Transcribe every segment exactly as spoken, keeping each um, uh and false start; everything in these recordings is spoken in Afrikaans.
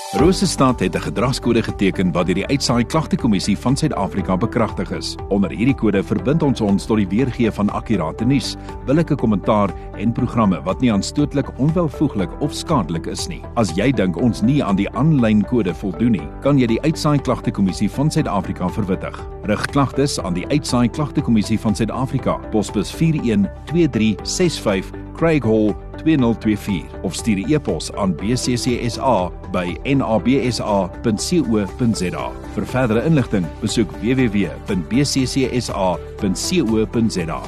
Rosestad het 'n gedragskode geteken wat deur die Uitsaai Klagtekommissie van Suid-Afrika bekragtig is. Onder hierdie kode verbind ons ons tot die weergee van akkurate nuus, billike kommentaar en programme wat nie aanstootlik, onwelvoeglik of skadelik is nie. As jy dink ons nie aan die aanlyn kode voldoen nie, kan jy die Uitsaai Klagtekommissie van Suid-Afrika verwittig. Rig klagtes aan die Uitsaai Klagtekommissie van Suid-Afrika, posbus vier een twee drie ses vyf, Craig Hall twee nul twee vier of stuur 'n e-pos aan b c c s a by n a b s a punt co punt z a. Vir verdere inligting, besoek w w w punt b c c s a punt co punt z a.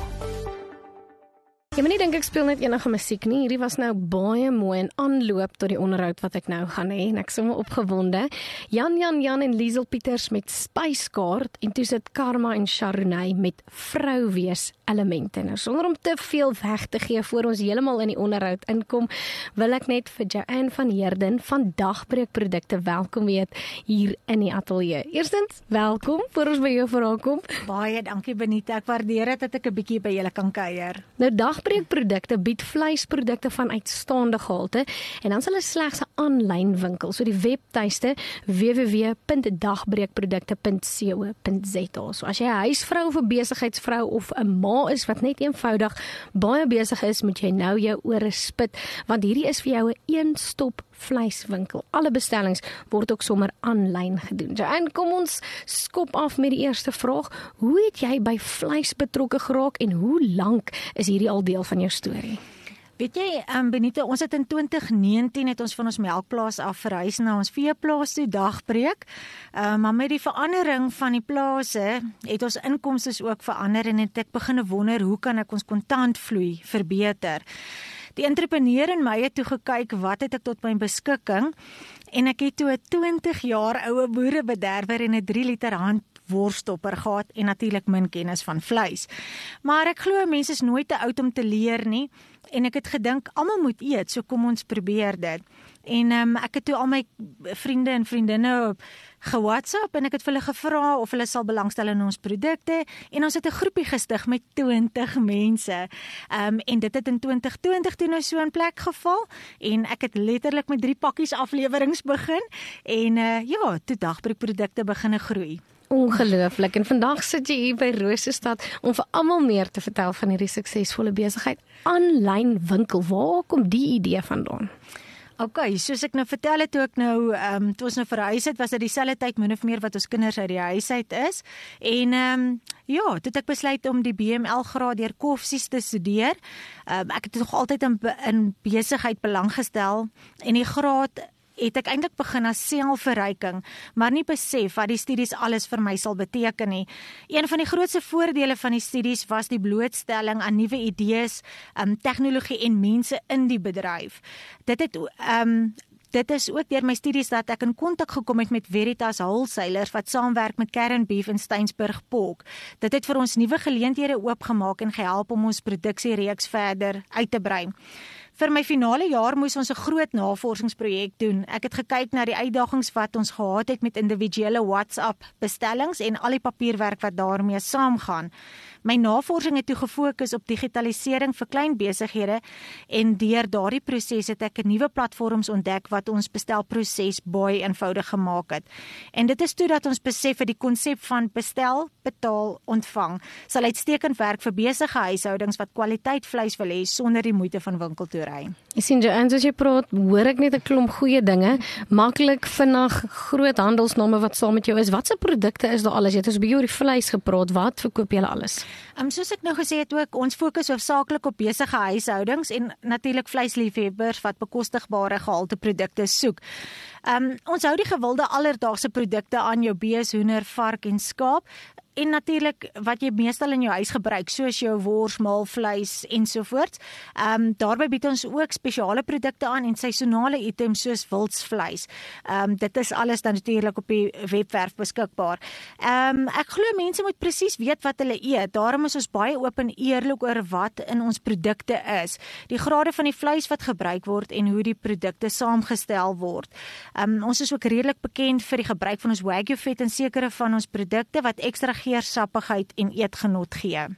Jy moet nie dink ek speel net enige musiek nie. Hierdie was nou baie mooi en aanloop tot die onderhoud wat ek nou gaan hê en ek is sommer opgewonde. Jan Jan Jan en Liesel Pieters met Spyskaart en toe sit Karma en Sharonay met Vrouwees elemente. Nou sonder om te veel weg te gee voor ons heeltemal in die onderhoud inkom, wil ek net vir Joanne van Heerden van Dagbreekprodukte welkom weet hier in die ateljee. Eerstens, welkom voor ons by jou verhaal kom. Baie dankie Benita, ek waardeer dit dat ek 'n bietjie by julle kan kuier. Nou Dagbreekprodukte bied vleisprodukte van uitstaande gehalte en dan is hulle slegs 'n aanlyn winkel. So die webtuiste w w w punt dagbreekprodukte punt co punt z a. So as jy 'n huisvrou of 'n besigheidsvrou of 'n ma is wat net eenvoudig baie besig is, moet jy nou jou ore spit, want hierdie is vir jou 'n een-stop vleiswinkel. Alle bestellings word ook sommer aanlyn gedoen. So, en kom ons skop af met die eerste vraag. Hoe het jy by vleis betrokke geraak en hoe lank is hierdie al deel van jou storie? Weet jy, um, Benita, ons het in twintig negentien het ons van ons melkplaas af verhuis na ons veeplaas toe, Dagbreek. Um, maar met die verandering van die plase het ons inkomste ook verander en het ek begin wonder hoe kan ek ons kontantvloei verbeter. Die entrepreneur in my het toe gekyk wat het ek tot my beskikking en ek het toe 'n twintig jaar oue boerebederwer en 'n drie liter hand worstopper gehad en natuurlik min kennis van vleis. Maar ek glo mense is nooit te oud om te leer nie en ek het gedink almal moet eet, so kom ons probeer dit. En um, ek het toe al my vriende en vriendinne ge-WhatsApp en ek het vir hulle gevra of hulle sal belangstel in ons produkte en ons het 'n groepie gestig met twintig mense. Um, en dit het in twintig twintig toe nou so in plek geval en ek het letterlik met drie pakkies aflewerings begin en uh, ja, toe Dagbreekprodukte begin groei. Ongelooflik. En vandag sit jy hier by Rosestad om vir almal meer te vertel van hierdie suksesvolle besigheid. Aanlyn winkel, waar kom die idee vandaan? Ok, soos ek nou vertel het, toe ek nou, um, toe ons nou verhuis het, was dit dieselfde tyd min of meer wat ons kinders uit die huis uit is. En um, ja, toe het ek besluit om die B M L graad deur Koffsies te studeer. Um, ek het nog altyd in, in besigheid belang gestel en die graad het ek eintlik begin as selfverryking, maar nie besef wat die studies alles vir my sal beteken nie. Een van die grootste voordele van die studies was die blootstelling aan nuwe idees, um, tegnologie en mense in die bedryf. Dit het um, Dit is ook deur my studies dat ek in kontak gekom het met Veritas Wholesalers wat saamwerk met Kern Beef en Steynsburg Pork. Dit het vir ons nuwe geleenthede oopgemaak en gehelp om ons produksiereeks verder uit te brei. Vir my finale jaar moes ons 'n groot navorsingsprojek doen. Ek het gekyk na die uitdagings wat ons gehad het met individuele WhatsApp bestellings en al die papierwerk wat daarmee saamgaan. My navorsing het toe gefokus op digitalisering vir klein besighede en deur daardie proses het ek 'n nuwe platforms ontdek wat ons bestelproses baie eenvoudig gemaak het. En dit is toe dat ons besef dat die konsep van bestel, betaal, ontvang sal uitstekend werk vir besige huishoudings wat kwaliteit vleis wil hê sonder die moeite van winkel toe ry. Jy sien, Joanne, soos jy praat, hoor ek net 'n klomp goeie dinge, maklik, vinnig, groot handelsname wat saam met jou is. Wat se produkte is daar alles? Jy het ons by oor die vleis gepraat, wat verkoop julle alles? Um, soos ek nou gesê het ook, ons fokus hoofsaaklik op besige huishoudings en natuurlik vleisliefhebbers wat bekostigbare gehalte produkte soek. Um, ons hou die gewilde alledaagse produkte aan jou bees, hoender, vark en skaap. En natuurlik wat jy meestal in jou huis gebruik, soos jou wors, maalvleis ensovoorts. Um, daarby bied ons ook spesiale produkte aan en seisonale items soos wildsvleis. Um, dit is alles dan natuurlik op die webwerf beskikbaar. Um, ek glo mense moet presies weet wat hulle eet. Daarom is ons baie oop en eerlik oor wat in ons produkte is. Die grade van die vleis wat gebruik word en hoe die produkte saamgestel word. Um, ons is ook redelik bekend vir die gebruik van ons wagyu vet en sekere van ons produkte wat ekstra geursappigheid en eetgenot gee.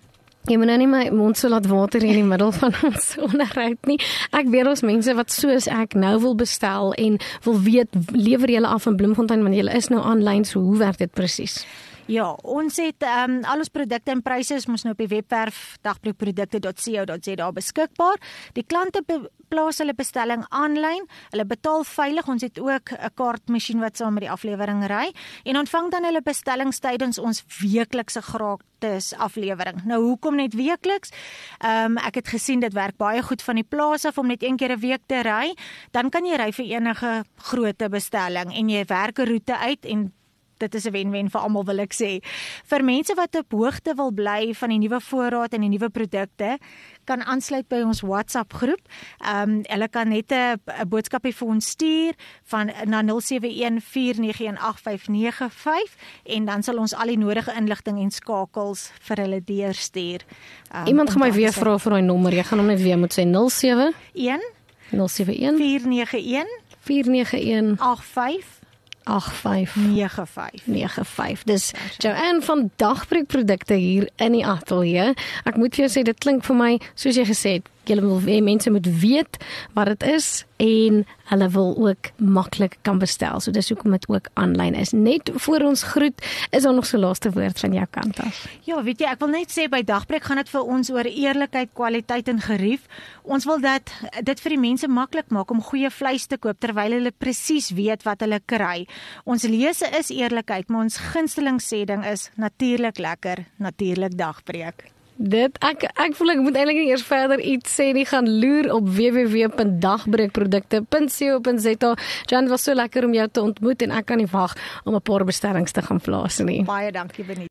Jy moet nou nie my mond so laat water in die middel van ons onderhoud nie. Ek weet ons mense wat soos ek nou wil bestel en wil weet, lewer julle af in Bloemfontein, want julle is nou aanlyn, so hoe werk dit presies? Ja, ons het um, al ons produkte en pryse is mos nou op die webwerf dagbreekprodukte punt co punt za beskikbaar. Die klante be plaas hulle bestelling aanlyn, hulle betaal veilig, ons het ook 'n kaartmasjien wat saam met die aflewering ry en ontvang dan hulle bestellings tydens ons weeklikse gratis aflewering. Nou hoekom net weekliks? Um, ek het gesien dit werk baie goed van die plaas af om net een keer 'n week te ry, dan kan jy ry vir enige grootte bestelling en jy werk 'n roete uit en dit is 'n wen-wen vir almal, wil ek sê. Vir mense wat op hoogte wil bly van die nuwe voorraad en die nuwe produkte, kan aansluit by ons WhatsApp groep. Ehm um, hulle kan net 'n boodskapie vir ons stuur van na nul sewe een vier nege een agt vyf nege vyf en dan sal ons al die nodige inligting en skakels vir hulle deurstuur. Um, Iemand gaan my weer vra vir daai nommer. Jy gaan hom net weer moet sê nul sewe een nul sewe een vier nege een vier nege een agt vyf agt vyf nege vyf nege vyf. Dis Joanne van Dagbreekprodukte hier in die ateljee. Ek moet vir jou sê, dit klink vir my, soos jy gesê het, julle wil mense moet weet wat dit is en hulle wil ook maklik kan bestel. So dis hoekom dit ook aanlyn is. Net voor ons groet, is daar nog so laaste woord van jou kant af? Ja, weet jy, ek wil net sê by Dagbreek gaan dit vir ons oor eerlikheid, kwaliteit en gerief. Ons wil dat dit vir die mense maklik maak om goeie vleis te koop terwyl hulle presies weet wat hulle kry. Ons lese is eerlikheid, maar ons gunsteling sêding is natuurlik lekker, natuurlik Dagbreek. Dit, ek, ek voel ek moet eintlik nie eers verder iets sê nie, gaan loer op w w w punt dagbreekprodukte punt co punt za. Jan, was so lekker om jou te ontmoet en ek kan nie wag om 'n paar bestellings te gaan plaas nie. Baie dankie, Benita.